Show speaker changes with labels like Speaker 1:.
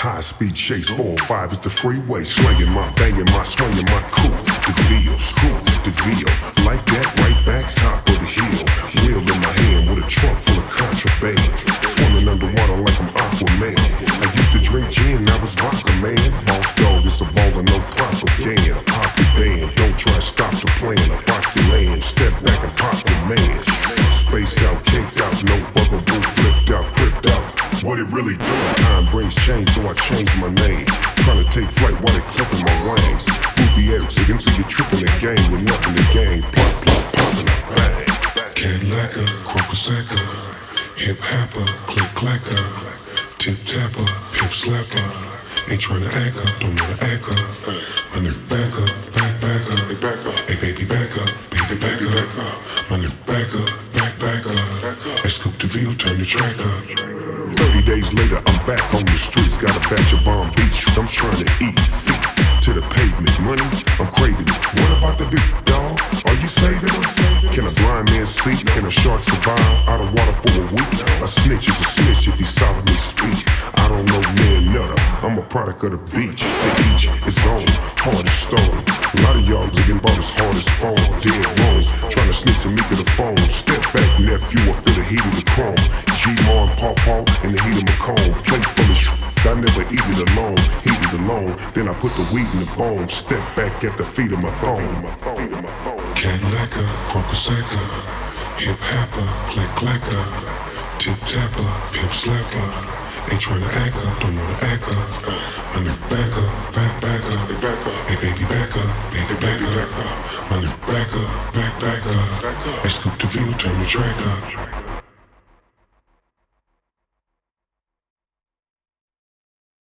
Speaker 1: High speed chase, 405 is the freeway. Slanging my, banging my, swinging my coupe. DeVille, scoop, DeVille. Like that, right back, top of the hill. Wheel in my hand with a trunk full of contraband. Swimming underwater like I'm Aquaman. I used to drink gin, I was vodka, man. Boss dog is a baller, no propaganda. Pop your band, don't try to stop the plan. I rock your land, step back and pop your man. Spaced out, caked out, no bugaboo, flipped out, cripped out. What it really do? Time brings change, so I changed my name. Trying to take flight while they clipping my wings. Ruby X, against you tripping the game with nothing to gain. Plop, plop, popping a bang.
Speaker 2: Cadillaca, Crocosacca, hip hopper, click clacker, tip tapper, pip slapper. Ain't tryna act up, don't know to act up. My nigga back up, back up, hey back up, hey baby back up, baby back up. My nigga back up, back up. Hey Scoop DeVille, turn the track up.
Speaker 1: 30 days later, I'm back on the streets. Got a batch of Bomb Beach. I'm trying to eat feet to the pavement. Money, I'm craving it. What about the big dog? Are you saving them? Can a blind man see? Can a shark survive out of water for a week? A snitch is a snitch if he solemnly speak. I don't know man nutter. I'm a product of the beach. To each his own, hard as stone. A lot of y'all looking about as hard as phone. Dead wrong, trying to sneak to me to the phone. Step back, nephew, I feel the heat of the chrome. G-Mar and Paw in the heat of my cone. Plate full of I never eat it alone, heat it alone. Then I put the weed in the bone. Step back at the feet of my throne.
Speaker 2: Cadillaca, Crocosacca, hip hopper, click clacker, tip tapper, pip slapper. Ain't tryna act up, don't know to act up. My nigga back up, back up, hey back up, hey baby back up, baby back up. My nigga back up, back up. Hey Scoop DeVille, turn the track up.